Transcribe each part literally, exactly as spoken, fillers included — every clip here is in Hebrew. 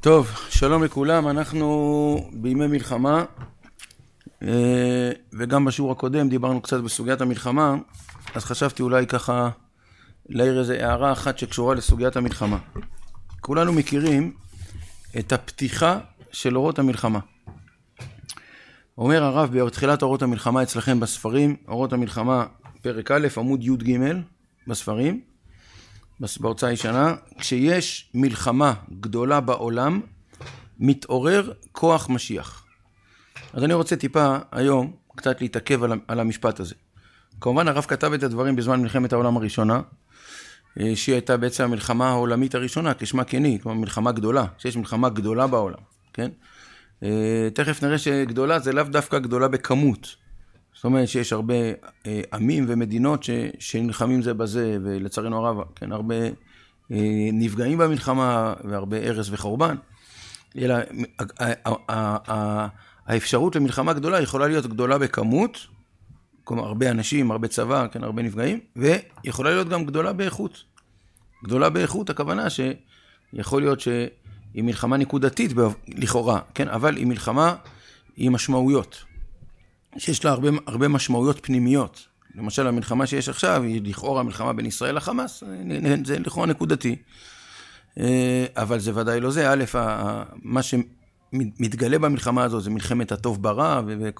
טוב, שלום לכולם, אנחנו בימי מלחמה, וגם בשיעור הקודם דיברנו קצת בסוגיית המלחמה, אז חשבתי אולי ככה להעיר איזו הערה אחת שקשורה לסוגיית המלחמה. כולנו מכירים את הפתיחה של אורות המלחמה. אומר הרב בתחילת אורות המלחמה אצלכם בספרים, אורות המלחמה פרק א' עמוד י' ג' בספרים, בהוצאה ישנה, כשיש מלחמה גדולה בעולם, מתעורר כוח משיח. אז אני רוצה טיפה היום קצת להתעכב על, על המשפט הזה. כמובן הרב כתב את הדברים בזמן מלחמת העולם הראשונה, שהיא הייתה בעצם המלחמה העולמית הראשונה, כשמה כן, כמו מלחמה גדולה, שיש מלחמה גדולה בעולם, כן? תכף נראה שגדולה זה לאו דווקא גדולה בכמות, זאת אומרת שיש הרבה אה, עמים ומדינות ש, שנלחמים זה בזה, ולצערנו הרב, כן, הרבה אה, נפגעים במלחמה, והרבה הרס וחורבן. אלא האפשרות למלחמה גדולה יכולה להיות גדולה בכמות, כמו הרבה אנשים, הרבה צבא, כן, הרבה נפגעים, ויכולה להיות גם גדולה באיכות. גדולה באיכות, הכוונה שיכול להיות שהיא מלחמה נקודתית לכאורה, כן, אבל היא מלחמה עם משמעויות. שיש לה הרבה, הרבה משמעויות פנימיות. למשל, המלחמה שיש עכשיו, היא לכאורה המלחמה בין ישראל לחמאס, זה לכאורה נקודתי. אבל זה ודאי לא זה. א', מה שמתגלה במלחמה הזו, זה מלחמת הטוב ברע,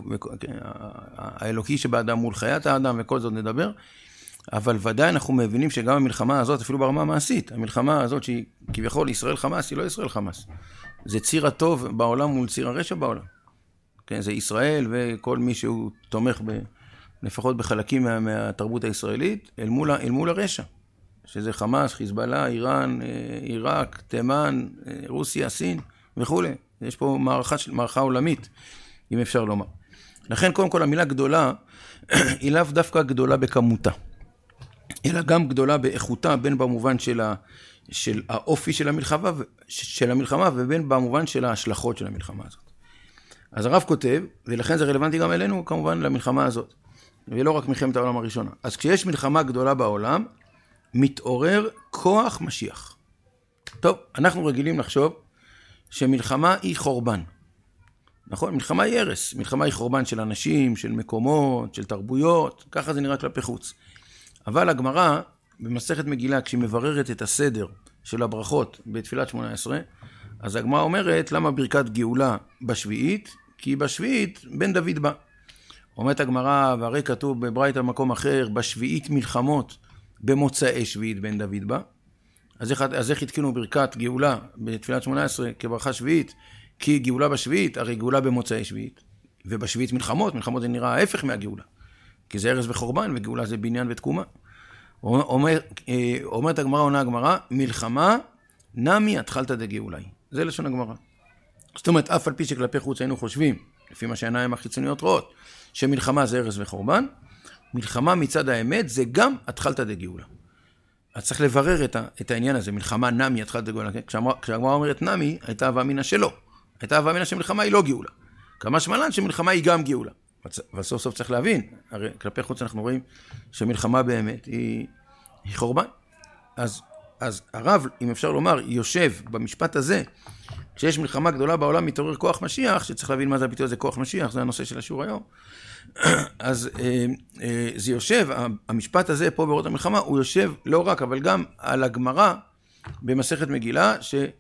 והאלוקי שבאדם מול חיית האדם, וכל זאת נדבר. אבל ודאי אנחנו מבינים שגם המלחמה הזאת, אפילו ברמה המעשית, המלחמה הזאת שהיא כביכול ישראל חמאס, היא לא ישראל חמאס. זה ציר הטוב בעולם מול ציר הרשע בעולם. כן, זה ישראל וכל מי שהוא תומך ב, לפחות בחלקים מה, מהתרבות הישראלית, אל מול, אל מול הרשע. שזה חמאס, חיזבאללה, איראן, עיראק, תימן, רוסיה, סין וכו'. יש פה מערכה, מערכה עולמית, אם אפשר לומר. לכן, קודם כל, המילה גדולה, היא לאו דווקא גדולה בכמותה. אלא גם גדולה באיכותה, בין במובן של, ה, של האופי של המלחמה, של המלחמה, ובין במובן של ההשלכות של המלחמה הזאת. אז הרב כותב, ולכן זה רלוונטי גם אלינו, כמובן, למלחמה הזאת. ולא רק מלחמת העולם הראשונה. אז כשיש מלחמה גדולה בעולם, מתעורר כוח משיח. טוב, אנחנו רגילים לחשוב שמלחמה היא חורבן. נכון? מלחמה היא הרס. מלחמה היא חורבן של אנשים, של מקומות, של תרבויות. ככה זה נראה כלפי חוץ. אבל הגמרא, במסכת מגילה, כשהיא מבררת את הסדר של הברכות בתפילת שמונה עשרה, אז הגמרא אומרת, למה ברכת גאולה בשביעית? כי בשביעית בן דוד בא. אומרת הגמרא, והרי כתוב בברייתא במקום אחר, בשביעית מלחמות במוצאי שביעית בן דוד בא. אז איך, אז איך התקינו ברכת גאולה בתפילת שמונה עשרה כברכה שביעית? כי גאולה בשביעית, הרי גאולה במוצאי שביעית. ובשביעית מלחמות, מלחמות זה נראה ההפך מהגאולה. כי זה הרס וחורבן, וגאולה זה בניין ותקומה. אומר, אומרת הגמרא, עונה הגמרא, מלחמה נמי התחלת דגאולה. זה לשון הגמרא. זאת אומרת, אף על פי שכלפי חוץ היינו חושבים, לפי מה שהעיניים החיצוניות רואות, שמלחמה זה הרס וחורבן, מלחמה מצד האמת זה גם התחלת דגאולה. אז צריך לברר את, ה, את העניין הזה, מלחמה נמי התחלת דגאולה. כשהגמרא אומרת נמי, הייתה הווה אמינא שלא. הייתה הווה אמינא שמלחמה היא לא גאולה. כמה שמלן שמלחמה היא גם גאולה. אבל סוף סוף צריך להבין, הרי כלפי חוץ אנחנו רואים שמלחמה באמת היא, היא חורבן. אז אז הרב, אם אפשר לומר, יושב במשפט הזה, כשיש מלחמה גדולה בעולם, מתעורר כוח משיח, שצריך להבין מה זה הביטוי הזה, כוח משיח, זה הנושא של השיעור היום. אז אה, אה, זה יושב, המשפט הזה פה באורות המלחמה, הוא יושב לא רק, אבל גם על הגמרא במסכת מגילה,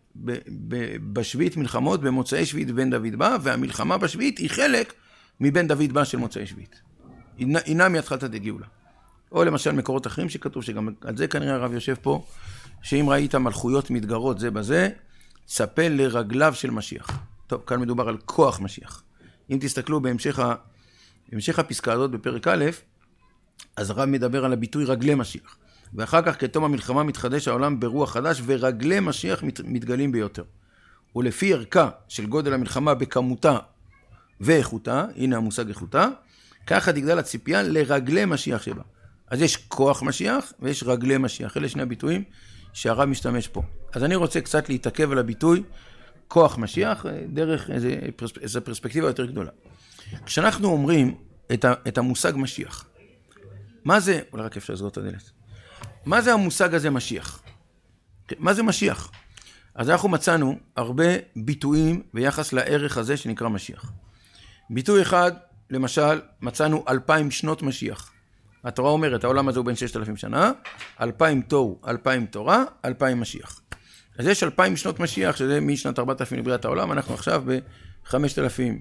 שבשביעית מלחמות, במוצאי שביעית בן דוד בא, והמלחמה בשביעית היא חלק מבן דוד בא של מוצאי שביעית. אינה מהתחלת דגאולה. או למשל מקורות אחרים שכתוב שגם על זה כנראה הרב יושב פה, שאם ראית מלכויות מתגרות זה בזה, צפה לרגליו של משיח. טוב, כאן מדובר על כוח משיח. אם תסתכלו בהמשך, ה... בהמשך הפסקה הזאת בפרק א', אז הרב מדבר על הביטוי רגלי משיח. ואחר כך כתום המלחמה מתחדש העולם ברוח חדש, ורגלי משיח מת... מתגלים ביותר. ולפי ערכה של גודל המלחמה בכמותה ואיכותה, הנה המושג איכותה, ככה תגדל הציפייה לרגלי משיח שבה. אז יש כוח משיח ויש רגלי משיח. אלה שני הביטויים שהרב משתמש פה. אז אני רוצה קצת להתעכב על הביטוי כוח משיח, דרך איזו איזו פרספקטיבה יותר גדולה. כשאנחנו אומרים את, ה, את המושג משיח, מה זה, אולי רק אפשר לסגור את הדלת, מה זה המושג הזה משיח? מה זה משיח? אז אנחנו מצאנו הרבה ביטויים ביחס לערך הזה שנקרא משיח. ביטוי אחד, למשל, מצאנו אלפיים שנות משיח. התורה אומרת, העולם הזה הוא בין ששת אלפים שנה, אלפיים תוהו, אלפיים תורה, אלפיים משיח. אז יש אלפיים שנות משיח, שזה משנת ארבעת אלפים לבריאת העולם, אנחנו עכשיו ב-חמשת אלפים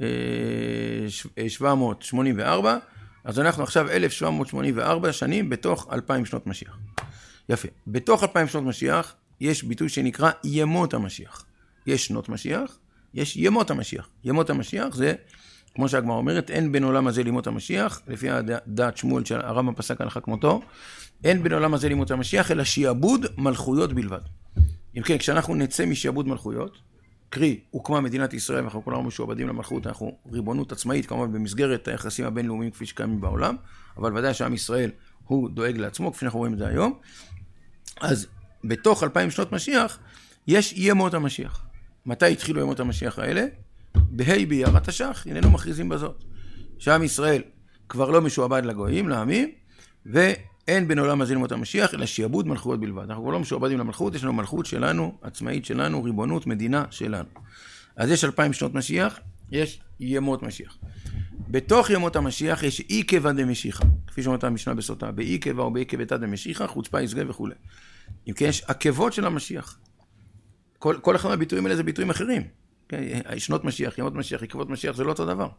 שבע מאות שמונים וארבע, אז אנחנו עכשיו אלף שבע מאות שמונים וארבע שנים בתוך אלפיים שנות משיח. יפה. בתוך אלפיים שנות משיח יש ביטוי שנקרא ימות המשיח. יש שנות משיח, יש ימות המשיח. ימות המשיח זה, כמו שהגמרא אומרת, אין בין עולם הזה לימות המשיח, לפי דעת שמואל של הרמב"ם פסק הלכה כמותו, אין בין עולם הזה לימות המשיח, אלא שיעבוד מלכויות בלבד. אם כן, כשאנחנו נצא משיעבוד מלכויות, קרי, הוקמה מדינת ישראל, ואנחנו כולנו משועבדים למלכות, אנחנו ריבונות עצמאית, כמובן במסגרת היחסים הבינלאומיים כפי שקיימים בעולם, אבל ודאי שעם ישראל הוא דואג לעצמו, כפי שאנחנו רואים את זה היום. אז בתוך אלפיים שנות משיח, יש ימות המשיח. מתי התחילו ימות המשיח האלה? בהי באייר התש"ח, הננו מכריזים בזאת. שעם ישראל כבר לא משועבד לגויים, לעמים, ואין בין עולם הזה לימות המשיח, אלא שיעבוד מלכויות בלבד. אנחנו כבר לא משועבדים למלכות, יש לנו מלכות שלנו, עצמאית שלנו, ריבונות, מדינה שלנו. אז יש אלפיים שנות משיח, יש ימות משיח. בתוך ימות המשיח יש עיקבא דמשיחא, כפי שאומרת המשנה בסוטה, בעיקבא או בעיקבתא דמשיחא, חוצפה יסגא וכו'. אם כן, יש עקבות של המשיח. כל, כל אחד מהביטויים האלה זה ביטויים אחרים. שנות משיח, ימות משיח, עקבות משיח, זה לא אותו דבר.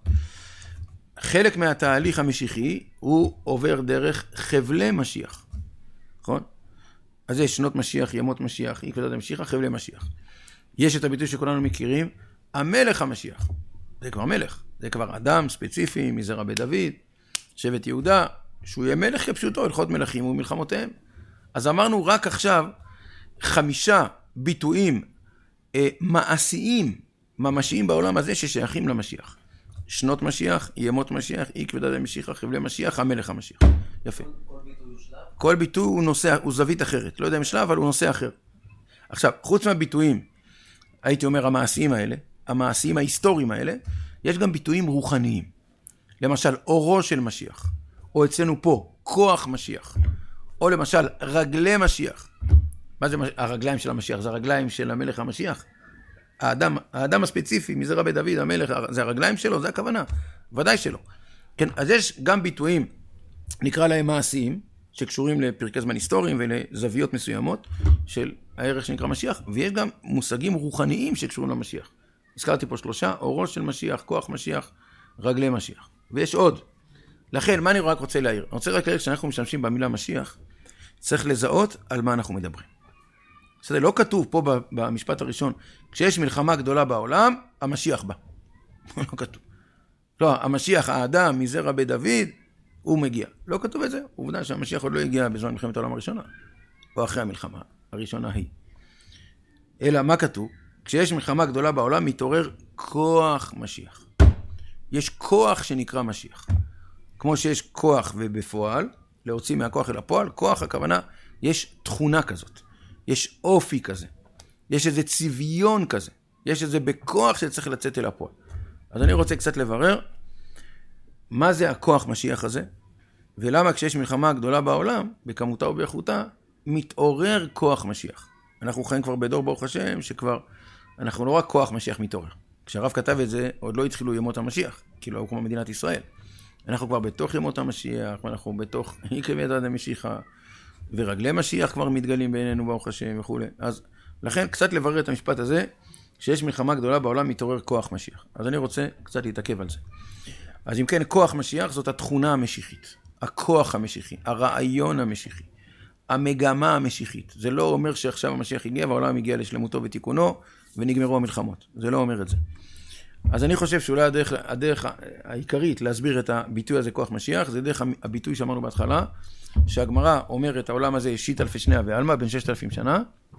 חלק מהתהליך המשיחי הוא עובר דרך חבלי משיח. נכון? אז יש שנות משיח, ימות משיח, עקבות משיח, חבלי משיח. יש את הביטוי שכולנו מכירים, המלך המשיח. זה כבר מלך. זה כבר אדם ספציפי, מזרע בית דוד, שבט יהודה, שהוא יהיה מלך כפשוטו, הלכות מלכים ומלחמותיהם. אז אמרנו רק עכשיו חמישה ביטויים אה, מעשיים, ממשיים בעולם הזה ששייכים למשיח. שנות משיח, ימות משיח, עקבות משיח, חבלי משיח, המלך המשיח. יפה. כל ביטוי הוא שלב? כל ביטוי הוא נושא, הוא זווית אחרת. לא יודע אם שלב, אבל הוא נושא אחר. עכשיו, חוץ מהביטויים, הייתי אומר המעשיים האלה, המעשיים ההיסטוריים האלה, יש גם ביטויים רוחניים. למשל, אורו של משיח. או אצלנו פה, כוח משיח. או למשל, רגלי משיח. מה זה הרגליים של המשיח? זה הרגליים של המלך המשיח. האדם, האדם הספציפי, מזרע בית דוד, המלך, זה הרגליים שלו, זה הכוונה. ודאי שלא. כן, אז יש גם ביטויים, נקרא להם מעשיים, שקשורים לפרקי זמן היסטוריים ולזוויות מסוימות של הערך שנקרא משיח, ויש גם מושגים רוחניים שקשורים למשיח. הזכרתי פה שלושה, אורו של משיח, כוח משיח, רגלי משיח. ויש עוד. לכן, מה אני רק רוצה להעיר? אני רוצה רק להעיר שאנחנו משתמשים במילה משיח, צריך לזהות על מה אנחנו מדברים. זה לא כתוב פה במשפט הראשון, כשיש מלחמה גדולה בעולם, המשיח בא. לא כתוב. לא, המשיח, האדם, מזרע בית דוד, הוא מגיע. לא כתוב את זה. עובדה שהמשיח עוד לא הגיע בזמן מלחמת העולם הראשונה, או אחרי המלחמה הראשונה היא. אלא מה כתוב? כשיש מלחמה גדולה בעולם, מתעורר כוח משיח. יש כוח שנקרא משיח. כמו שיש כוח ובפועל, להוציא מהכוח אל הפועל, כוח הכוונה, יש תכונה כזאת. יש אופי כזה. יש איזה צביון כזה. יש איזה בכוח שצריך לצאת אל הפועל. אז אני רוצה קצת לברר מה זה הכוח משיח הזה, ולמה כשיש מלחמה גדולה בעולם, בכמותה ובאיכותה, מתעורר כוח משיח. אנחנו חיים כבר בדור ברוך השם, שכבר אנחנו לא רק כוח משיח מתעורר. כשהרב כתב את זה, עוד לא התחילו ימות המשיח, כאילו הוקמה מדינת ישראל. אנחנו כבר בתוך ימות המשיח, ואנחנו בתוך עקבות דמשיחא, ורגלי משיח כבר מתגלים בינינו ברוך השם וכו'. אז לכן קצת לברר את המשפט הזה, שיש מלחמה גדולה בעולם מתעורר כוח משיח. אז אני רוצה קצת להתעכב על זה. אז אם כן, כוח משיח זאת התכונה המשיחית, הכוח המשיחי, הרעיון המשיחי, המגמה המשיחית. זה לא אומר שעכשיו המשיח הגיע והעולם הגיע לשלמותו ותיקונו ונגמרו המלחמות. זה לא אומר את זה. אז אני חושב שאולי הדרך, הדרך העיקרית להסביר את הביטוי הזה כוח משיח, זה דרך הביטוי שאמרנו בהתחלה, שהגמרא אומרת העולם הזה שיט אלפי שניה ועלמא בין ששת אלפים שנה,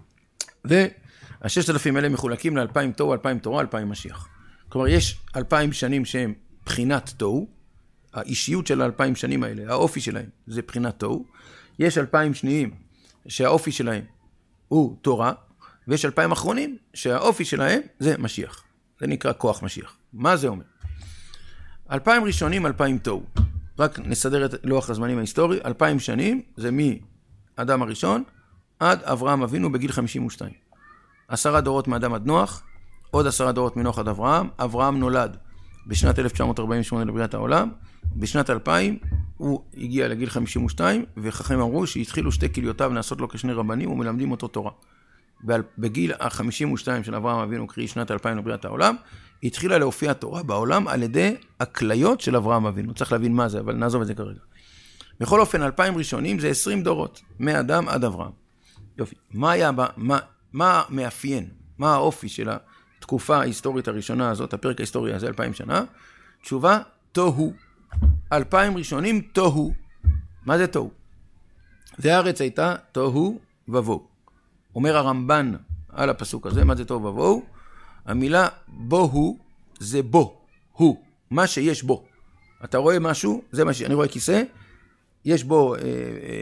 והששת אלפים האלה מחולקים לאלפיים תוהו, אלפיים תורה, אלפיים משיח. כלומר, יש אלפיים שנים שהם בחינת תוהו, האישיות של האלפיים שנים האלה, האופי שלהם, זה בחינת תוהו. יש אלפיים שניים שהאופי שלהם הוא תורה, ויש אלפיים אחרונים שהאופי שלהם זה משיח. זה נקרא כוח משיח. מה זה אומר? אלפיים ראשונים, אלפיים תוהו. רק נסדר את לוח הזמנים ההיסטורי. אלפיים שנים זה מאדם הראשון עד אברהם אבינו בגיל חמישים ושתיים. עשרה דורות מאדם עד נוח, עוד עשרה דורות מנוח עד אברהם. אברהם נולד בשנת אלף תשע מאות ארבעים ושמונה לבריאת העולם, בשנת אלפיים הוא הגיע לגיל חמישים ושתיים, וחכמים אמרו שהתחילו שתי כליותיו נעשות לו כשני רבנים ומלמדים אותו תורה. בגיל ה-חמישים ושתיים של אברהם אבינו, קרי שנת אלפיים לבריאת העולם, התחילה להופיע תורה בעולם על ידי הכליות של אברהם אבינו. צריך להבין מה זה, אבל נעזוב את זה כרגע. בכל אופן, אלפיים ראשונים זה עשרים דורות, מאדם עד אברהם. יופי. מה היה, מה, מה מאפיין, מה האופי של התקופה ההיסטורית הראשונה הזאת, הפרק ההיסטורי הזה, אלפיים שנה? תשובה, תוהו. אלפיים ראשונים, תוהו. מה זה תוהו? והארץ הייתה תוהו ובוהו. אומר הרמב"ן על הפסוק הזה, מה זה תוהו ובוהו? המילה בוהו זה בו, הוא, מה שיש בו. אתה רואה משהו, זה מה ש... אני רואה כיסא, יש בו אה, אה,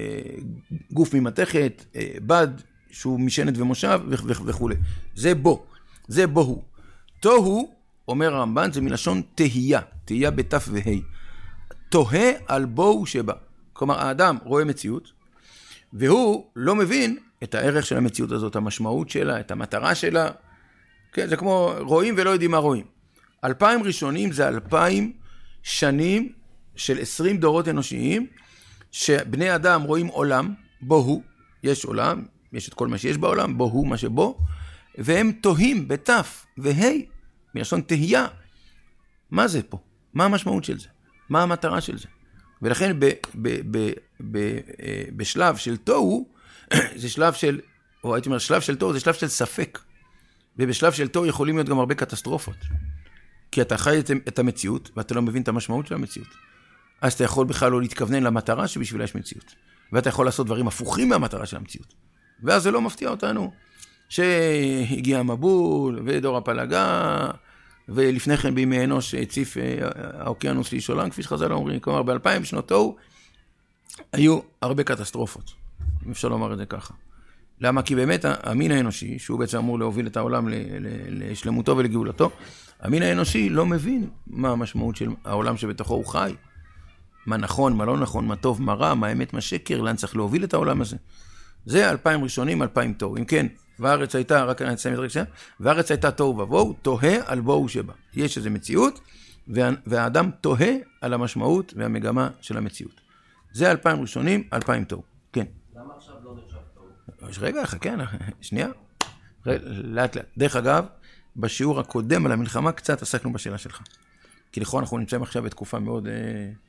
גוף ממתכת, אה, בד שהוא משענת ומושב וכו'. זה בו, זה בוהו. תוהו, אומר הרמב"ן, זה מלשון תהייה, תהייה בתף והי. תוהה על בוהו שבא. כלומר, האדם רואה מציאות, והוא לא מבין את הערך של המציאות הזאת, המשמעות שלה, את המטרה שלה. כן, זה כמו רואים ולא יודעים מה רואים. אלפיים ראשונים זה אלפיים שנים של עשרים דורות אנושיים, שבני אדם רואים עולם, בו הוא, יש עולם, יש את כל מה שיש בעולם, בו הוא מה שבו, והם תוהים בתף והי, מלשון תהייה. מה זה פה? מה המשמעות של זה? מה המטרה של זה? ולכן ב, ב, ב, ב, בשלב של תוהו, זה שלב של, או הייתי אומר, שלב של תוהו זה שלב של ספק. ובשלב של תוהו יכולים להיות גם הרבה קטסטרופות. כי אתה חי את המציאות, ואתה לא מבין את המשמעות של המציאות. אז אתה יכול בכלל לא להתכוונן למטרה שבשבילה יש מציאות. ואתה יכול לעשות דברים הפוכים מהמטרה של המציאות. ואז זה לא מפתיע אותנו, שהגיע המבול, ודור הפלגה, ולפני כן בימי אנוש הציף האוקיינוס לאיש עולם, כפי שחז"ל אומרים, כלומר באלפיים שנות תוהו, היו הרבה קטסטרופות, אם אפשר לומר את זה ככה. למה? כי באמת המין האנושי, שהוא בעצם אמור להוביל את העולם לשלמותו ולגאולתו, המין האנושי לא מבין מה המשמעות של העולם שבתוכו הוא חי. מה נכון, מה לא נכון, מה טוב, מה רע, מה אמת, מה שקר, לאן צריך להוביל את העולם הזה. זה אלפיים ראשונים, אלפיים תוהו. אם כן, והארץ הייתה, רק אני אצלם את רגע, והארץ הייתה תוהו ובוהו, תוהה על בוהו שבא. יש איזו מציאות, והאדם תוהה על המשמעות והמגמה של המציאות. זה אלפיים ראשונים, אלפיים תוהו. כן. למה עכשיו לא נחשב תוהו? רגע, חכה, שנייה. לאט לאט. דרך אגב, בשיעור הקודם על המלחמה קצת עסקנו בשאלה שלך. כי לכאורה אנחנו נמצאים עכשיו בתקופה מאוד אה,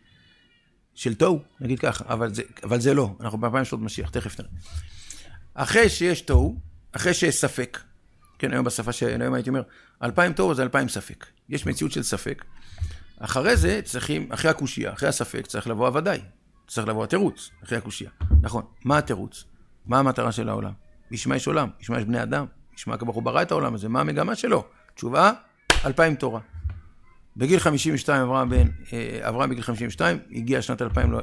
של תוהו, נגיד ככה, אבל זה, אבל זה לא. אנחנו באלפיים שנות משיח, תכף נראה. אחרי שיש תוהו, אחרי שיש ספק, כן, היום בשפה שהיום הייתי אומר, אלפיים תוהו זה אלפיים ספק. יש מציאות של ספק. אחרי זה צריכים, אחרי הקושייה, אחרי הספק, צריך לבוא הוודאי. צריך לבוא התירוץ, אחרי הקושייה. נכון, מה התירוץ? מה המטרה של העולם? בשמה יש עולם, בשמה יש בני אדם, בשמה כברוך הוא ברא את העולם הזה, מה המגמה שלו? תשובה, אלפיים תורה. בגיל חמישים ושתיים, אברהם בן, אברהם בגיל חמישים ושתיים, הגיע שנת אלפיים,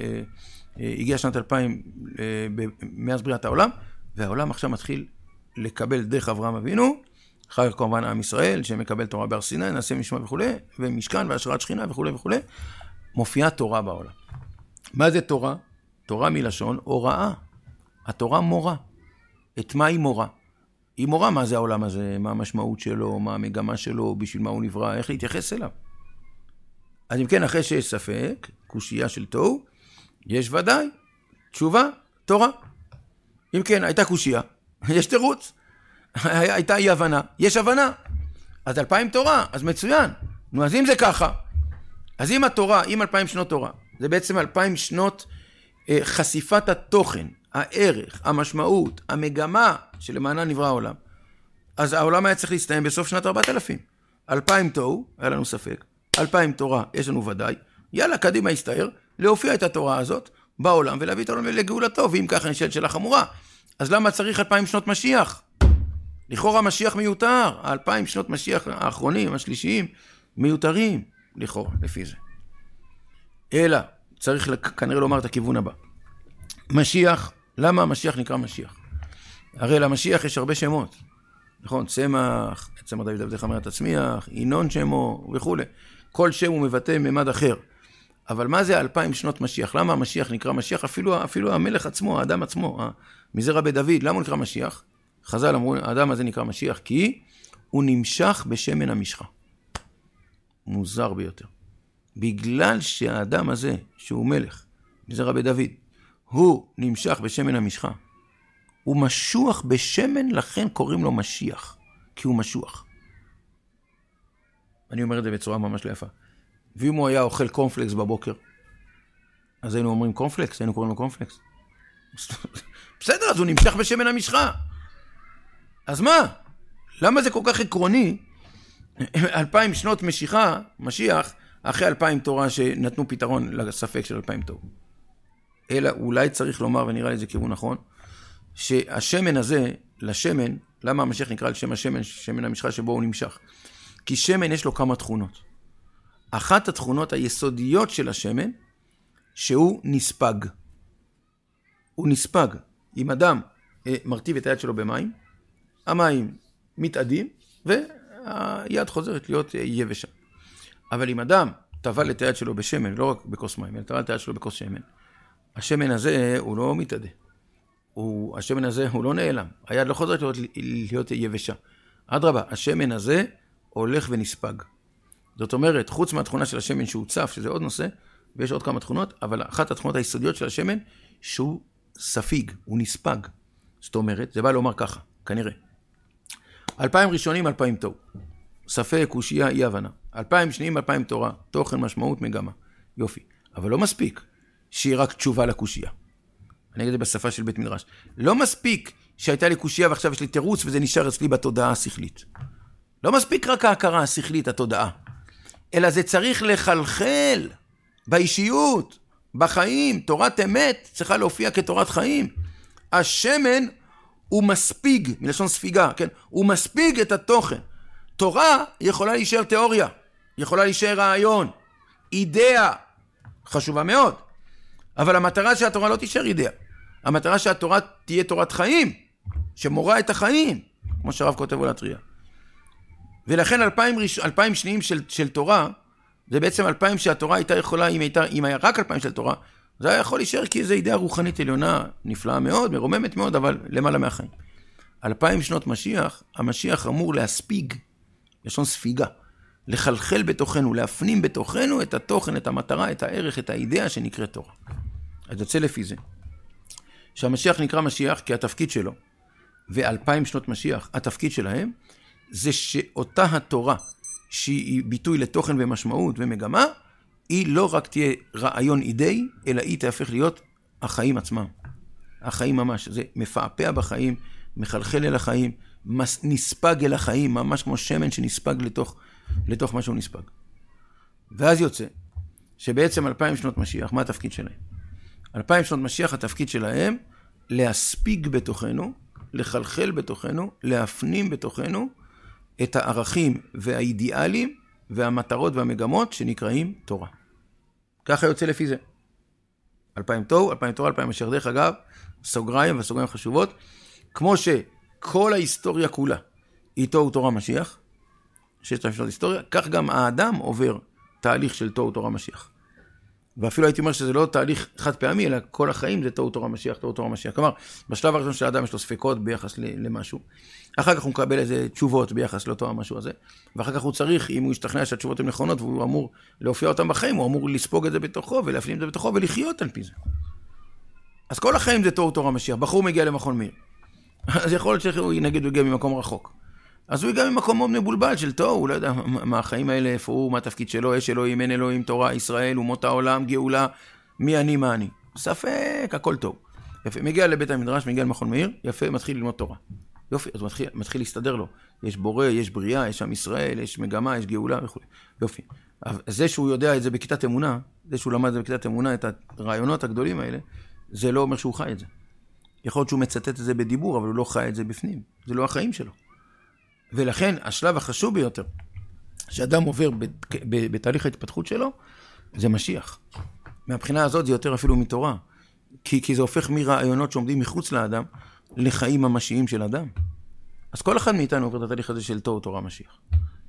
הגיע שנת אלפיים מאז בריאת העולם, והעולם עכשיו מתחיל לקבל דרך אברהם אבינו, אחר כך כמובן עם ישראל, שמקבל תורה בהר סיני, נעשה משמע וכו', ומשכן והשראת שכינה וכו' וכו', מופיעה תורה בעולם. מה זה תורה? תורה מלשון הוראה. התורה מורה. את מה היא מורה? היא מורה מה זה העולם הזה, מה המשמעות שלו, מה המגמה שלו, בשביל מה הוא נברא, איך להתייחס אליו. אז אם כן, אחרי שיש ספק, קושייה של תוהו, יש ודאי, תשובה, תורה. אם כן, הייתה קושייה, יש תירוץ. הייתה אי הבנה, יש הבנה. אז אלפיים תורה, אז מצוין. נו, אז אם זה ככה, אז אם התורה, אם אלפיים שנות תורה, זה בעצם אלפיים שנות אה, חשיפת התוכן, הערך, המשמעות, המגמה שלמענה נברא העולם. אז העולם היה צריך להסתיים בסוף שנת ארבעת אלפים. אלפיים תוהו, היה לנו ספק. אלפיים תורה, יש לנו ודאי. יאללה, קדימה הסתער, להופיע את התורה הזאת בעולם ולהביא את העולם לגאולתו, ואם ככה נשאלת שאלה חמורה. אז למה צריך אלפיים שנות משיח? לכאורה משיח מיותר. האלפיים שנות משיח האחרונים, השלישיים, מיותרים, לכאורה, לפי זה. אלא, צריך כנראה לומר את הכיוון הבא. משיח, למה המשיח נקרא משיח? הרי למשיח יש הרבה שמות. נכון, צמח, צמח דוד עבדך אמר תצמיח, ינון שמו וכו'. כל שם הוא מבטא ממד אחר. אבל מה זה אלפיים שנות משיח? למה המשיח נקרא משיח? אפילו, אפילו המלך עצמו, האדם עצמו, מזרע בית דוד, למה הוא נקרא משיח? חז"ל אמרו, האדם הזה נקרא משיח, כי הוא נמשך בשמן המשחה. מוזר ביותר. בגלל שהאדם הזה, שהוא מלך, זה רבי דוד, הוא נמשך בשמן המשחה. הוא משוח בשמן, לכן קוראים לו משיח, כי הוא משוח. אני אומר את זה בצורה ממש לא יפה. ואם הוא היה אוכל קורנפלקס בבוקר, אז היינו אומרים קורנפלקס, היינו קוראים לו קורנפלקס. בסדר, אז הוא נמשך בשמן המשחה. אז מה? למה זה כל כך עקרוני? אלפיים שנות משיכה, משיח, אחרי אלפיים תורה שנתנו פתרון לספק של אלפיים תור. אלא אולי צריך לומר, ונראה לי זה כיוון נכון, שהשמן הזה, לשמן, למה המשיח נקרא על שם השמן, שמן המשחה שבו הוא נמשך? כי שמן יש לו כמה תכונות. אחת התכונות היסודיות של השמן, שהוא נספג. הוא נספג. אם אדם אה, מרטיב את היד שלו במים, המים מתאדים, והיד חוזרת להיות אה, יבשה. אבל אם אדם טבל את היד שלו בשמן, לא רק בכוס מים, אלא טבל את היד שלו בכוס שמן, השמן הזה הוא לא מתאדה. הוא, השמן הזה הוא לא נעלם. היד לא חוזרת להיות, להיות יבשה. אדרבה, השמן הזה הולך ונספג. זאת אומרת, חוץ מהתכונה של השמן שהוא צף, שזה עוד נושא, ויש עוד כמה תכונות, אבל אחת התכונות היסודיות של השמן, שהוא ספיג, הוא נספג. זאת אומרת, זה בא לומר ככה, כנראה. אלפיים ראשונים, אלפיים תור. ספק, קושיה, אי הבנה. אלפיים שניים, אלפיים תורה. תוכן, משמעות, מגמה. יופי. אבל לא מספיק שהיא רק תשובה לקושיה. אני אגיד את זה בשפה של בית מדרש. לא מספיק שהייתה לי קושיה ועכשיו יש לי תירוץ וזה נשאר אצלי בתודעה השכלית. לא מספיק רק ההכרה השכלית, התודעה. אלא זה צריך לחלחל באישיות, בחיים. תורת אמת צריכה להופיע כתורת חיים. השמן הוא מספיג, מלשון ספיגה, כן? הוא מספיג את התוכן. תורה יכולה להישאר תיאוריה, יכולה להישאר רעיון, אידאה, חשובה מאוד. אבל המטרה שהתורה לא תישאר אידאה. המטרה שהתורה תהיה תורת חיים, שמורה את החיים, כמו שהרב כותב על הטריה. ולכן אלפיים, אלפיים שניים של, של תורה, זה בעצם אלפיים שהתורה הייתה יכולה, אם, הייתה, אם היה רק אלפיים של תורה, זה היה יכול להישאר כי זו אידאה רוחנית עליונה, נפלאה מאוד, מרוממת מאוד, אבל למעלה מהחיים. אלפיים שנות משיח, המשיח אמור להספיג, לשון ספיגה, לחלחל בתוכנו, להפנים בתוכנו את התוכן, את המטרה, את הערך, את האידאה שנקראת תורה. אז יוצא לפי זה, שהמשיח נקרא משיח כי התפקיד שלו, ואלפיים שנות משיח, התפקיד שלהם, זה שאותה התורה, שהיא ביטוי לתוכן ומשמעות ומגמה, היא לא רק תהיה רעיון אידאי, אלא היא תהפך להיות החיים עצמם. החיים ממש, זה מפעפע בחיים, מחלחל אל החיים, נספג אל החיים, ממש כמו שמן שנספג לתוך, לתוך מה שהוא נספג. ואז יוצא, שבעצם אלפיים שנות משיח, מה התפקיד שלהם? אלפיים שנות משיח, התפקיד שלהם, להספיג בתוכנו, לחלחל בתוכנו, להפנים בתוכנו, את הערכים והאידיאלים, והמטרות והמגמות שנקראים תורה. ככה יוצא לפי זה. אלפיים תור, אלפיים תורה, אלפיים משיח. דרך אגב, סוגריים וסוגריים חשובות, כמו שכל ההיסטוריה כולה, איתו הוא תורה משיח, ששת אלפים שנות היסטוריה, כך גם האדם עובר תהליך של תור תורה משיח. ואפילו הייתי אומר שזה לא תהליך חד פעמי, אלא כל החיים זה תור תורה משיח, תור תורה משיח. כלומר, בשלב הראשון של האדם יש לו ספקות ביחס למשהו, אחר כך הוא מקבל איזה תשובות ביחס לאותו המשהו הזה, ואחר כך הוא צריך, אם הוא ישתכנע שהתשובות הן נכונות, והוא אמור להופיע אותם בחיים, הוא אמור לספוג את זה בתוכו, ולהפנים את זה בתוכו, ולחיות על פי זה. אז כל החיים זה תור תורה משיח. בחור מגיע למכון מאיר. אז יכול להיות שהוא, נגיד, הוא יגיע ממקום רחוק. אז הוא יגיע ממקום מאוד מבולבל של תור, הוא לא יודע מה החיים האלה, איפה הוא, מה התפקיד שלו, יש אלוהים, אין אלוהים, תורה, ישראל, אומות העולם, גאולה, מי אני, מה אני. ספק, הכל טוב. יפה, מגיע לבית המדרש, מגיע למכון מאיר, יפה, מתחיל ללמוד תורה. יופי, אז מתחיל, מתחיל להסתדר לו. יש בורא, יש בריאה, יש עם ישראל, יש מגמה, יש גאולה וכו'. יופי. אז זה שהוא יודע את זה בכיתת אמונה, זה שהוא למד את זה בכיתת אמונה, את הרעיונות הגדולים האלה, זה לא אומר שהוא חי את זה. יכול להיות שהוא מצטט את זה בדיבור, אבל הוא לא חי את זה בפנים. זה לא החיים שלו. ולכן, השלב החשוב ביותר, שאדם עובר בתהליך ההתפתחות שלו, זה משיח. מהבחינה הזאת זה יותר אפילו מתורה. כי, כי זה הופך מרעיונות שעומדים מחוץ לאדם, לחיים ממשיים של אדם. אז כל אחד מאיתנו עובר את התהליך הזה של תור תורה משיח.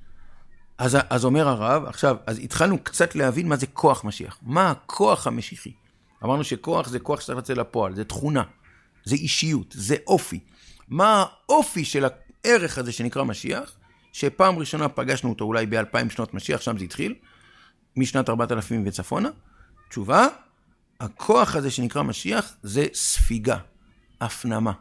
אז, אז אומר הרב, עכשיו, אז התחלנו קצת להבין מה זה כוח משיח. מה הכוח המשיחי? אמרנו שכוח זה כוח שצריך לצאת לפועל, זה תכונה, זה אישיות, זה אופי. מה האופי של הערך הזה שנקרא משיח, שפעם ראשונה פגשנו אותו אולי ב-אלפיים שנות משיח, שם זה התחיל, משנת ארבעת אלפים וצפונה. תשובה, הכוח הזה שנקרא משיח זה ספיגה, הפנמה.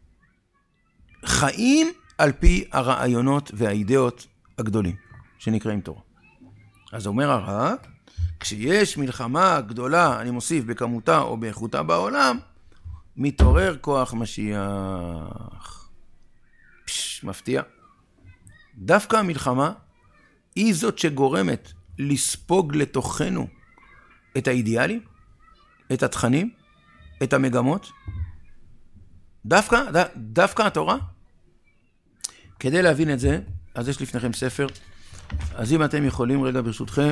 חיים על פי הרעיונות והאידאות הגדולים, שנקראים תורה. אז אומר הרב, כשיש מלחמה גדולה, אני מוסיף בכמותה או באיכותה בעולם, מתעורר כוח משיח. פש, מפתיע. דווקא המלחמה היא זאת שגורמת לספוג לתוכנו את האידיאלים, את התכנים, את המגמות. דווקא, ד, דווקא התורה. כדי להבין את זה, אז יש לפניכם ספר. אז אם אתם יכולים רגע ברשותכם,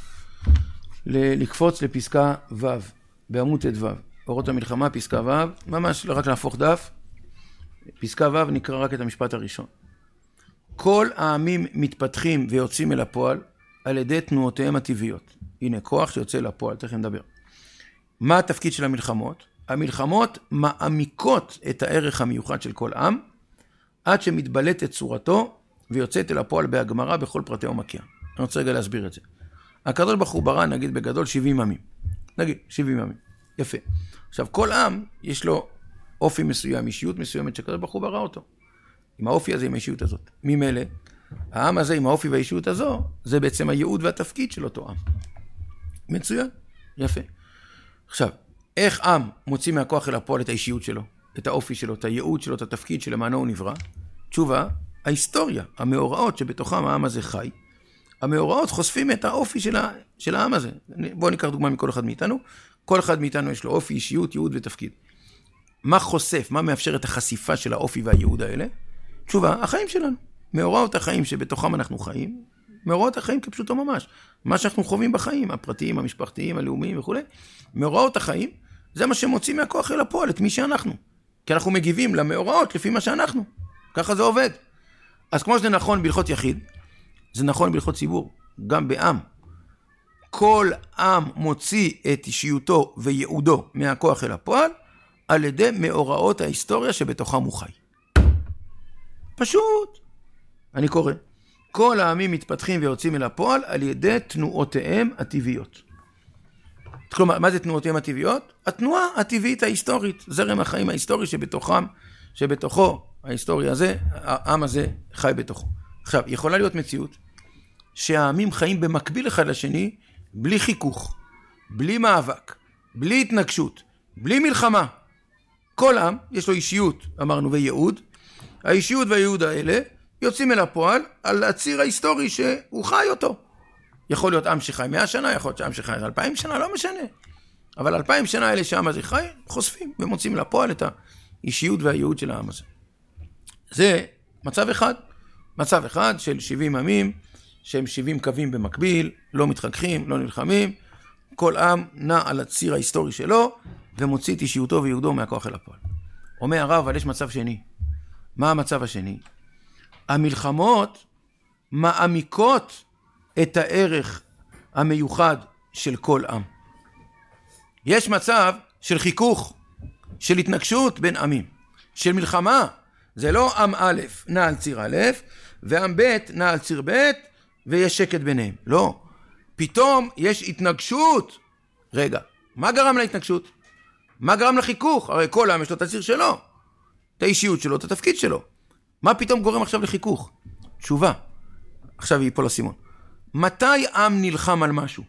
לקפוץ לפסקה ו' בעמוד ט"ו, אורות המלחמה, פסקה ו', ממש רק להפוך דף. פסקה ו' נקרא רק את המשפט הראשון. כל העמים מתפתחים ויוצאים אל הפועל על ידי תנועותיהם הטבעיות. הנה כוח שיוצא אל הפועל, תכף נדבר. מה התפקיד של המלחמות? המלחמות מעמיקות את הערך המיוחד של כל עם, עד שמתבלט את צורתו ויוצאת אל הפועל בהגמרה בכל פרטי עומקיה. אני רוצה רגע להסביר את זה. הקדוש ברוך הוא ברא, נגיד בגדול, שבעים עמים. נגיד, שבעים עמים. יפה. עכשיו, כל עם יש לו אופי מסוים, אישיות מסוימת שקדוש ברוך הוא ברא אותו. עם האופי הזה, עם האישיות הזאת. ממילא, העם הזה עם האופי והאישיות הזו, זה בעצם הייעוד והתפקיד של אותו עם. מצוין. יפה. עכשיו, איך עם מוציא מהכוח אל הפועל את האישיות שלו, את האופי שלו, את הייעוד שלו, את התפקיד שלמענו הוא נברא? תשובה, ההיסטוריה, המאורעות שבתוכם העם הזה חי, המאורעות חושפים את האופי של, ה... של העם הזה. בואו ניקח דוגמה מכל אחד מאיתנו. כל אחד מאיתנו יש לו אופי, אישיות, ייעוד ותפקיד. מה חושף, מה מאפשר את החשיפה של האופי והייעוד האלה? תשובה, החיים שלנו. מאורעות החיים שבתוכם אנחנו חיים, מאורעות החיים כפשוטו ממש. מה שאנחנו חווים בחיים, הפרטיים, המשפחתיים, הלאומיים וכו'. מאורעות החיים, זה מה שמוציא מהכוח אל הפועל, את מי שאנחנו. כי אנחנו מגיבים למאורעות לפי מה שאנחנו. ככה זה עובד. אז כמו שזה נכון בהלכות יחיד, זה נכון בהלכות ציבור, גם בעם. כל עם מוציא את אישיותו וייעודו מהכוח אל הפועל, על ידי מאורעות ההיסטוריה שבתוכם הוא חי. פשוט. אני קורא. כל העמים מתפתחים ויוצאים אל הפועל על ידי תנועותיהם הטבעיות. כלומר, מה זה תנועותיהם הטבעיות? התנועה הטבעית ההיסטורית, זרם החיים ההיסטורי שבתוכם, שבתוכו, ההיסטוריה הזה, העם הזה חי בתוכו. עכשיו, יכולה להיות מציאות שהעמים חיים במקביל אחד לשני, בלי חיכוך, בלי מאבק, בלי התנגשות, בלי מלחמה. כל עם יש לו אישיות, אמרנו, וייעוד. האישיות והייעוד האלה יוצאים אל הפועל על הציר ההיסטורי שהוא חי אותו. יכול להיות עם שחי מאה שנה, יכול להיות עם שחי אלפיים שנה, לא משנה. אבל אלפיים שנה האלה שהעם הזה חי, חושפים ומוצאים אל הפועל את האישיות והייעוד של העם הזה. זה מצב אחד. מצב אחד של שבעים עמים, שהם שבעים קווים במקביל, לא מתחככים, לא נלחמים. כל עם נע על הציר ההיסטורי שלו, ומוציא את אישיותו וייעודו מהכוח אל הפועל. אומר הרב, אבל יש מצב שני. מה המצב השני? המלחמות מעמיקות את הערך המיוחד של כל עם. יש מצב של חיכוך, של התנגשות בין עמים, של מלחמה. זה לא עם א' נע על ציר א', ועם ב' נע על ציר ב', ויש שקט ביניהם. לא. פתאום יש התנגשות. רגע, מה גרם להתנגשות? מה גרם לחיכוך? הרי כל עם יש לו את הציר שלו, את האישיות שלו, את התפקיד שלו. מה פתאום גורם עכשיו לחיכוך? תשובה. עכשיו היא פה לסימון. מתי עם נלחם על משהו?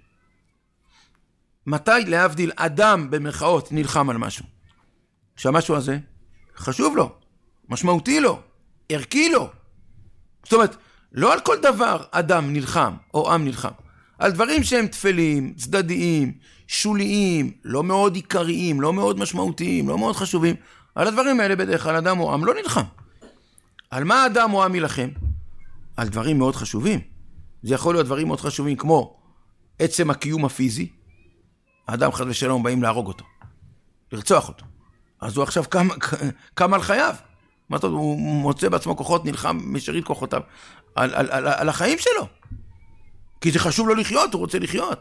מתי להבדיל אדם במרכאות נלחם על משהו? שהמשהו הזה חשוב לו, משמעותי לו, ערכי לו. זאת אומרת, לא על כל דבר אדם נלחם או עם נלחם. על דברים שהם תפלים, צדדיים, שוליים, לא מאוד עיקריים, לא מאוד משמעותיים, לא מאוד חשובים. על הדברים האלה בדרך כלל אדם או עם לא נלחם. על מה אדם או עם ילחם? על דברים מאוד חשובים. זה יכול להיות דברים מאוד חשובים כמו עצם הקיום הפיזי. האדם חד ושלום באים להרוג אותו, לרצוח אותו. אז הוא עכשיו קם, קם על חייו. מה זאת אומרת? הוא מוצא בעצמו כוחות, נלחם משארית כוחותיו על, על, על, על החיים שלו. כי זה חשוב לו לחיות, הוא רוצה לחיות.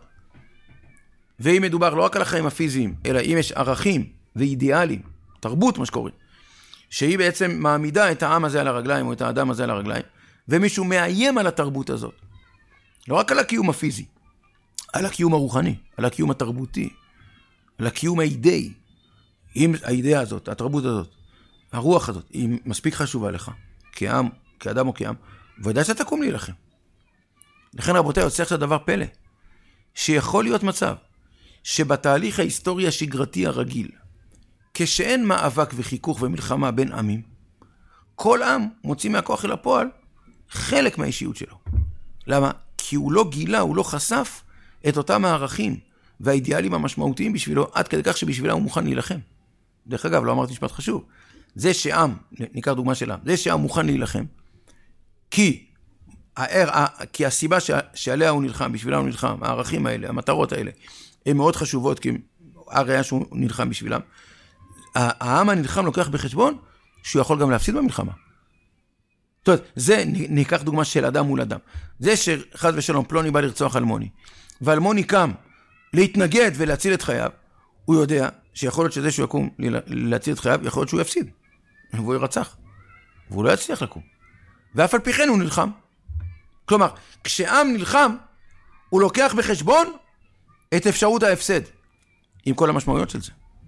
ואם מדובר לא רק על החיים הפיזיים, אלא אם יש ערכים ואידיאלים, תרבות מה שקוראים, שהיא בעצם מעמידה את העם הזה על הרגליים, או את האדם הזה על הרגליים, ומישהו מאיים על התרבות הזאת. לא רק על הקיום הפיזי, על הקיום הרוחני, על הקיום התרבותי, על הקיום האידאי. אם האידאה הזאת, התרבות הזאת, הרוח הזאת, היא מספיק חשובה לך, כעם, כאדם או כעם, ודאי שתקום להילחם. לכן רבותיי, יוצא עכשיו דבר פלא, שיכול להיות מצב, שבתהליך ההיסטורי השגרתי הרגיל, כשאין מאבק וחיכוך ומלחמה בין עמים, כל עם מוציא מהכוח אל הפועל חלק מהאישיות שלו. למה? כי הוא לא גילה, הוא לא חשף את אותם הערכים והאידיאלים המשמעותיים בשבילו, עד כדי כך שבשבילה הוא מוכן להילחם. דרך אגב, לא אמרתי משפט חשוב. זה שעם, ניקח דוגמה של עם, זה שעם מוכן להילחם, כי, הער, כי הסיבה שעליה הוא נלחם, בשבילה הוא נלחם, הערכים האלה, המטרות האלה, הן מאוד חשובות, כי הראיה שהוא נלחם בשבילם. העם הנלחם לוקח בחשבון שהוא יכול גם להפסיד במלחמה. זאת אומרת, זה ניקח דוגמה של אדם מול אדם. זה שחד ושלום פלוני בא לרצוח אלמוני, ואלמוני קם להתנגד ולהציל את חייו, הוא יודע שיכול להיות שזה שהוא יקום להציל את חייו, יכול להיות שהוא יפסיד. והוא ירצח. והוא לא יצליח לקום. ואף על פי כן הוא נלחם. כלומר, כשעם נלחם, הוא לוקח בחשבון את אפשרות ההפסד, עם כל המשמעויות של זה.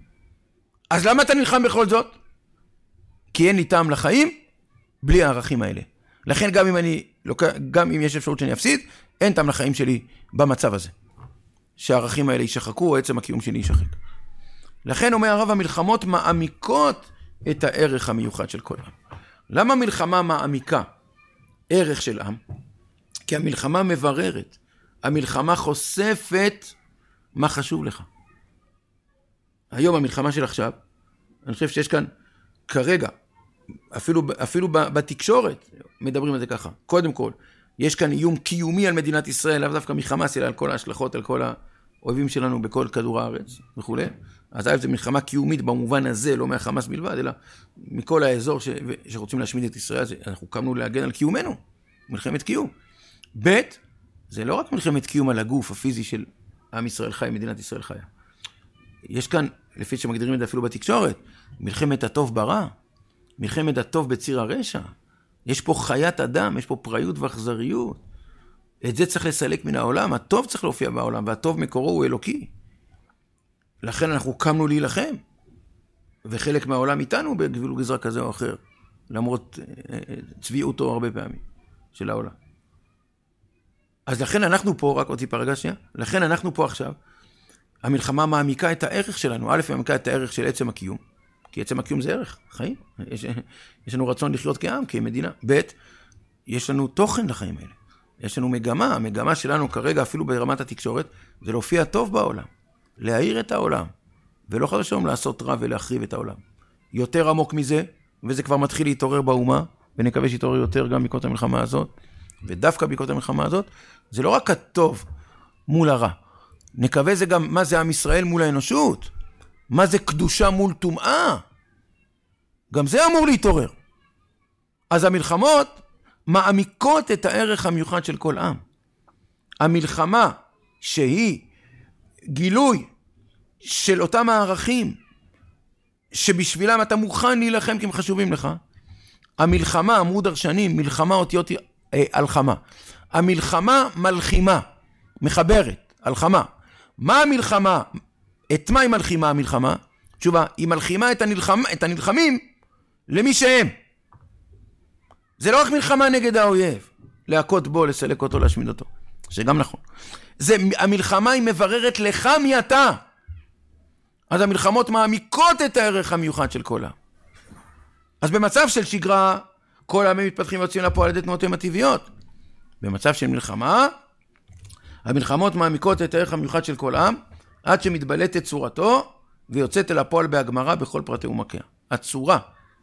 אז למה אתה נלחם בכל זאת? כי אין לי טעם לחיים בלי הערכים האלה. לכן גם אם אני, גם אם יש אפשרות שאני אפסיד, אין טעם לחיים שלי במצב הזה. שהערכים האלה יישחקו, או עצם הקיום שלי יישחק. לכן אומר הרב, המלחמות מעמיקות את הערך המיוחד של כל עם. למה מלחמה מעמיקה ערך של עם? כי המלחמה מבררת. המלחמה חושפת מה חשוב לך. היום המלחמה של עכשיו, אני חושב שיש כאן כרגע, אפילו, אפילו בתקשורת, מדברים על זה ככה. קודם כל, יש כאן איום קיומי על מדינת ישראל, לאו דווקא מחמאס, אלא על כל ההשלכות, על כל האויבים שלנו בכל כדור הארץ וכו'. אז א' זה מלחמה קיומית במובן הזה, לא מהחמאס בלבד, אלא מכל האזור ש... שרוצים להשמיד את ישראל, אנחנו קמנו להגן על קיומנו, מלחמת קיום. ב' זה לא רק מלחמת קיום על הגוף הפיזי של עם ישראל חי, מדינת ישראל חיה. יש כאן, לפי שמגדירים את זה אפילו בתקשורת, מלחמת הטוב ברע, מלחמת הטוב בציר הרשע. יש פה חיית אדם, יש פה פראיות ואכזריות. את זה צריך לסלק מן העולם, הטוב צריך להופיע בעולם, והטוב מקורו הוא אלוקי. לכן אנחנו קמנו להילחם, וחלק מהעולם איתנו בגבול גזרה כזה או אחר, למרות צביעותו הרבה פעמים של העולם. אז לכן אנחנו פה, רק עוד טיפה רגע שנייה, לכן אנחנו פה עכשיו, המלחמה מעמיקה את הערך שלנו, א' מעמיקה את הערך של עצם הקיום, כי עצם הקיום זה ערך, חיים. יש, יש לנו רצון לחיות כעם, כמדינה. ב' יש לנו תוכן לחיים האלה. יש לנו מגמה, המגמה שלנו כרגע אפילו ברמת התקשורת, זה להופיע טוב בעולם, להאיר את העולם, ולא חד ושלום לעשות רע ולהחריב את העולם. יותר עמוק מזה, וזה כבר מתחיל להתעורר באומה, ונקווה שיתעורר יותר גם בעקבות המלחמה הזאת, ודווקא בעקבות המלחמה הזאת, זה לא רק הטוב מול הרע, נקווה זה גם מה זה עם ישראל מול האנושות, מה זה קדושה מול טומאה, גם זה אמור להתעורר. אז המלחמות מעמיקות את הערך המיוחד של כל עם. המלחמה שהיא גילוי של אותם הערכים שבשבילם אתה מוכן להילחם כי הם חשובים לך. המלחמה, אמרו דרשנים, מלחמה אותיות אה, הלחמה. המלחמה מלחימה, מחברת, הלחמה. מה המלחמה? את מה היא מלחימה המלחמה? תשובה, היא מלחימה את, הנלחם, את הנלחמים למי שהם. זה לא רק מלחמה נגד האויב, להכות בו, לסלק אותו, להשמיד אותו. שגם נכון. זה, המלחמה היא מבררת לך מי אתה. אז המלחמות מעמיקות את הערך המיוחד של כל העם. אז במצב של שגרה, כל העמים מתפתחים ויוצאים לפועל על ידי תנועותיהם הטבעיות. במצב של מלחמה, המלחמות מעמיקות את הערך המיוחד של כל העם, עד שמתבלטת צורתו, ויוצאת אל הפועל בהגמרה בכל פרטי ומקיה. הצורה,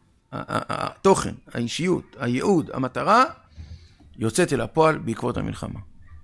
התוכן, האישיות, הייעוד, המטרה, יוצאת אל הפועל בעקבות המלחמה.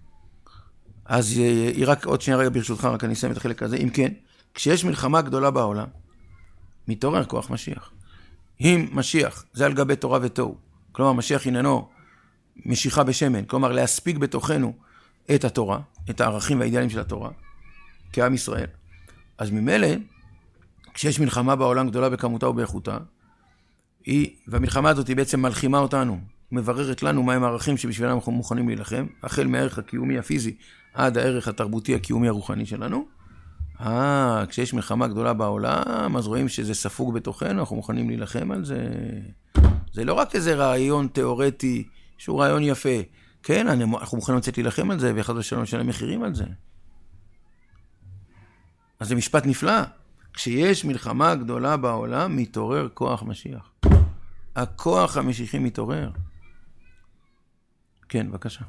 אז היא רק עוד שנייה רגע ברשותך, רק אני אסיים את החלק הזה. אם כן, כשיש מלחמה גדולה בעולם, מתעורר כוח משיח. אם משיח, זה על גבי תורה ותוהו. כלומר, משיח עניינו משיכה בשמן, כלומר, להספיק בתוכנו את התורה, את הערכים והאידיאלים של התורה, כעם ישראל. אז ממילא, כשיש מלחמה בעולם גדולה בכמותה ובאיכותה, היא, והמלחמה הזאת היא בעצם מלחימה אותנו, מבררת לנו מהם הערכים שבשבילם אנחנו מוכנים להילחם, החל מהערך הקיומי הפיזי עד הערך התרבותי הקיומי הרוחני שלנו. אה, כשיש מלחמה גדולה בעולם, אז רואים שזה ספוג בתוכנו, אנחנו מוכנים להילחם על זה. זה לא רק איזה רעיון תיאורטי, שהוא רעיון יפה. כן, אנחנו מוכנים לצאת להילחם על זה, ואחד ושלום שלם מחירים על זה. אז זה משפט נפלא. כשיש מלחמה גדולה בעולם, מתעורר כוח משיח. הכוח המשיחי מתעורר. כן, בבקשה.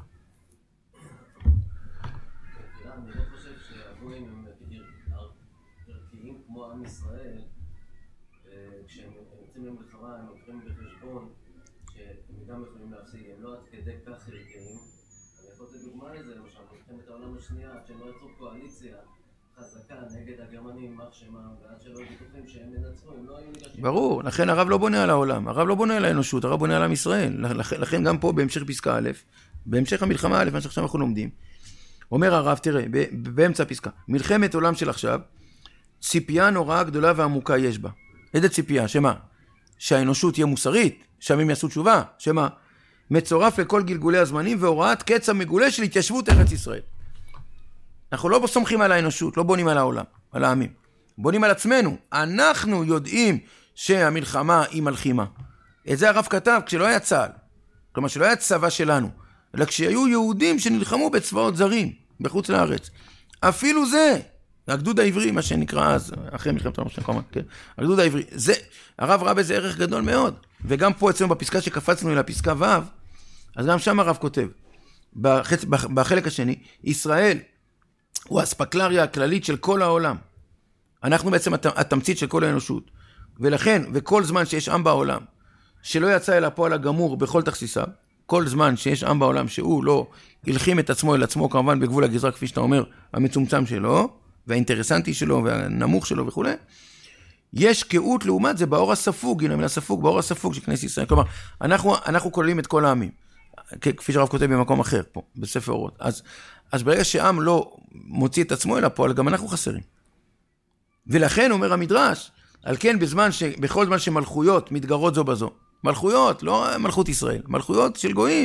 אני לא חושב שהגויים הם ערכיים כמו עם ישראל, כשהם יוצאים למלחמה הם לוקחים בחשבון שהם גם יכולים להפסיק, הם לא עד כדי כך ערכיים. אני יכול לתת דוגמה לזה, למשל, מלחמת העולם השנייה, שהם לא יצרו קואליציה חזקה נגד הגרמנים, מח שמה, ועד שלא בטוחים שהם ינצחו, הם לא היו ניגשים. ברור, לכן הרב לא בונה על העולם, הרב לא בונה על האנושות, הרב בונה על עם ישראל. לכן גם פה בהמשך פסקה א', בהמשך המלחמה א', מה שעכשיו אנחנו לומדים, אומר הרב, תראה, באמצע הפסקה, מלחמת עולם של עכשיו, ציפייה נוראה גדולה ועמוקה יש בה. איזה ציפייה? שמה? שהאנושות תהיה מוסרית, שעמים יעשו תשובה, שמה? מצורף לכל גלגולי הזמנים והוראת קץ המגולה של התיישבות ארץ ישראל. אנחנו לא סומכים על האנושות, לא בונים על העולם, על העמים. בונים על עצמנו. אנחנו יודעים שהמלחמה היא מלחימה. את זה הרב כתב כשלא היה צה"ל. כלומר, שלא היה צבא שלנו. אלא כשהיו יהודים שנלחמו בצבאות זרים, בחוץ לארץ. אפילו זה, הגדוד העברי, מה שנקרא אז, אחרי מלחמת העולם השנייה, כן? הגדוד העברי. זה, הרב ראה בזה ערך גדול מאוד. וגם פה אצלנו בפסקה שקפצנו אל הפסקה ו', אז גם שם הרב כותב. בחצ... בחלק השני, ישראל הוא האספקלריה הכללית של כל העולם. אנחנו בעצם התמצית של כל האנושות. ולכן, וכל זמן שיש עם בעולם, שלא יצא אל הפועל הגמור בכל תכסיסיו, כל זמן שיש עם בעולם שהוא לא הלחים את עצמו אל עצמו, כמובן בגבול הגזרה, כפי שאתה אומר, המצומצם שלו, והאינטרסנטי שלו, והנמוך שלו וכו', יש קהות לעומת זה באור הספוג, הנה המילה ספוג, באור הספוג של כנסת ישראל. כלומר, אנחנו, אנחנו כוללים את כל העמים, כפי שהרב כותב במקום אחר פה, בספר אורות. אז, אז ברגע שעם לא מוציא את עצמו אל הפועל, גם אנחנו חסרים. ולכן אומר המדרש, על כן בזמן ש, בכל זמן שמלכויות מתגרות זו בזו, מלכויות, לא מלכות ישראל, מלכויות של גויים.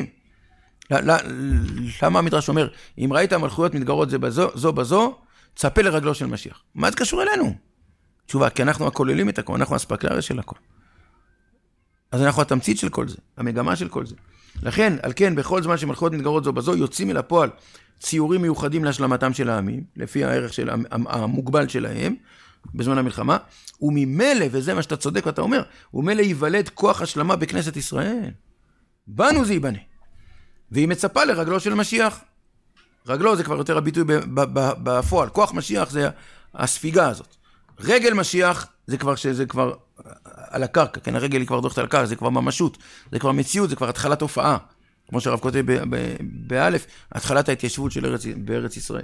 למה המדרש אומר, אם ראית מלכויות מתגרות זו בזו, זו בזו, צפה לרגלו של משיח. מה זה קשור אלינו? תשובה, כי אנחנו הכוללים את הכל, אנחנו הספקלריה של הכל. אז אנחנו התמצית של כל זה, המגמה של כל זה. לכן, על כן, בכל זמן שמלכויות מתגרות זו בזו, יוצאים אל הפועל ציורים מיוחדים להשלמתם של העמים, לפי הערך של המוגבל שלהם, בזמן המלחמה, וממילא, וזה מה שאתה צודק ואתה אומר, וממילא ייוולד כוח השלמה בכנסת ישראל. בנו זה ייבנה. והיא מצפה לרגלו של משיח. רגלו זה כבר יותר הביטוי בפועל. כוח משיח זה הספיגה הזאת. רגל משיח זה כבר שזה כבר על הקרקע, כן, הרגל היא כבר דורכת על הקרקע, זה כבר ממשות, זה כבר מציאות, זה כבר התחלת הופעה. כמו שהרב כותב באלף, התחלת ההתיישבות של ארץ, בארץ ישראל.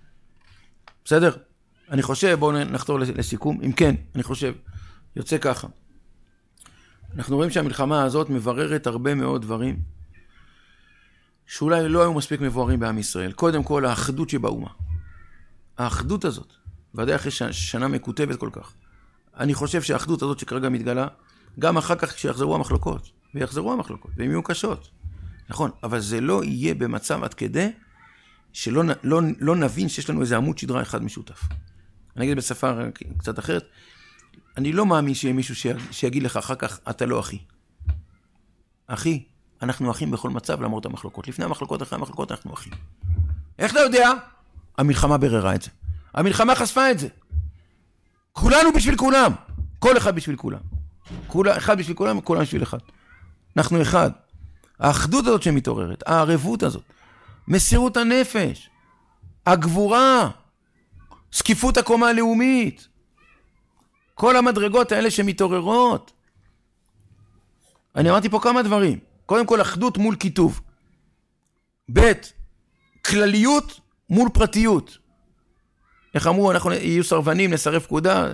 בסדר? אני חושב, בואו נחתור לסיכום. אם כן, אני חושב, יוצא ככה. אנחנו רואים שהמלחמה הזאת מבררת הרבה מאוד דברים, שאולי לא היו מספיק מבוארים בעם ישראל. קודם כל, האחדות שבאומה. האחדות הזאת, ודאי אחרי שנה מקוטבת כל כך. אני חושב שהאחדות הזאת שכרגע מתגלה, גם אחר כך כשיחזרו המחלוקות, ויחזרו המחלוקות, והן יהיו קשות. נכון, אבל זה לא יהיה במצב עד כדי, שלא לא, לא נבין שיש לנו איזה עמוד שדרה אחד משותף. אני אגיד בשפה קצת אחרת, אני לא מאמין שיהיה מישהו שיגיד לך אחר כך, אתה לא אחי. אחי, אנחנו אחים בכל מצב למרות המחלוקות. לפני המחלוקות, אחרי המחלוקות, אנחנו אחים. איך אתה יודע? המלחמה בררה את זה. המלחמה חשפה את זה. כולנו בשביל כולם. כל אחד בשביל כולם. כול, אחד בשביל כולם, כולם בשביל אחד. אנחנו אחד. האחדות הזאת שמתעוררת, הערבות הזאת, מסירות הנפש, הגבורה, סקיפות הקומה הלאומית, כל המדרגות האלה שמתעוררות. אני אמרתי פה כמה דברים. קודם כל, אחדות מול כיתוב. ב', כלליות מול פרטיות. איך אמרו, אנחנו יהיו סרבנים, נשרף פקודה,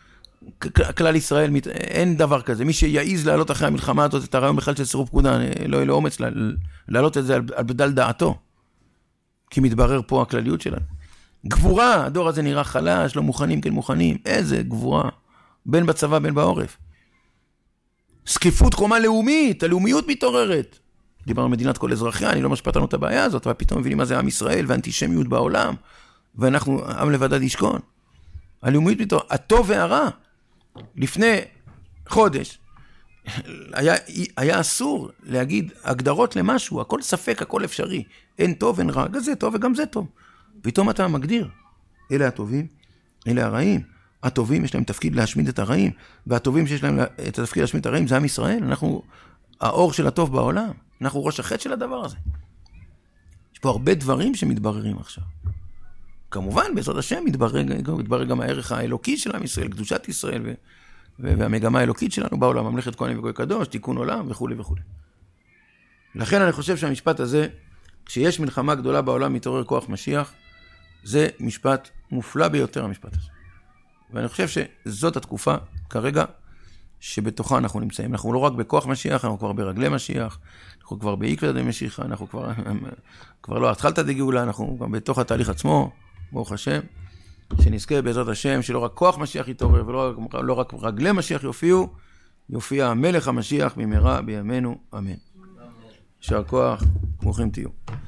כלל ישראל, אין דבר כזה. מי שיעיז לעלות אחרי המלחמה הזאת, את הרעיון בכלל של סירוב פקודה, לא יהיה לו אומץ לעלות את זה על בדל דעתו. כי מתברר פה הכלליות שלנו. גבורה, הדור הזה נראה חלש, לא מוכנים, כן מוכנים. איזה גבורה. בין בצבא, בין בעורף. סקיפות חומה לאומית, הלאומיות מתעוררת. דיברנו על מדינת כל אזרחיה, אני לא משפט לנו את הבעיה הזאת, אבל פתאום מבינים מה זה עם ישראל ואנטישמיות בעולם, ואנחנו עם לבדד ישכון. הלאומיות מתעוררת, הטוב והרע. לפני חודש, היה, היה אסור להגיד הגדרות למשהו, הכל ספק, הכל אפשרי. אין טוב, אין רע, גם זה טוב וגם זה טוב. פתאום אתה מגדיר, אלה הטובים, אלה הרעים. הטובים יש להם תפקיד להשמיד את הרעים, והטובים שיש להם את התפקיד להשמיד את הרעים זה עם ישראל. אנחנו האור של הטוב בעולם, אנחנו ראש החץ של הדבר הזה. יש פה הרבה דברים שמתבררים עכשיו. כמובן, בעזרת השם, מתברר, מתברר גם הערך האלוקי של עם ישראל, קדושת ישראל, ו, ו, והמגמה האלוקית שלנו בעולם, ממלכת כהנים וגוי קדוש, תיקון עולם וכו' וכו'. לכן אני חושב שהמשפט הזה, כשיש מלחמה גדולה בעולם, מתעורר כוח משיח, זה משפט מופלא ביותר, המשפט הזה. ואני חושב שזאת התקופה, כרגע, שבתוכה אנחנו נמצאים. אנחנו לא רק בכוח משיח, אנחנו כבר ברגלי משיח, אנחנו כבר בעקבתא דמשיחא, אנחנו כבר, כבר לא התחלתא דגאולה, אנחנו גם בתוך התהליך עצמו, ברוך השם, שנזכה בעזרת השם, שלא רק כוח משיח יתעורר, ולא רק, לא רק רגלי משיח יופיעו, יופיע המלך המשיח במהרה בימינו, אמן. יישר כוח, ברוכים תהיו.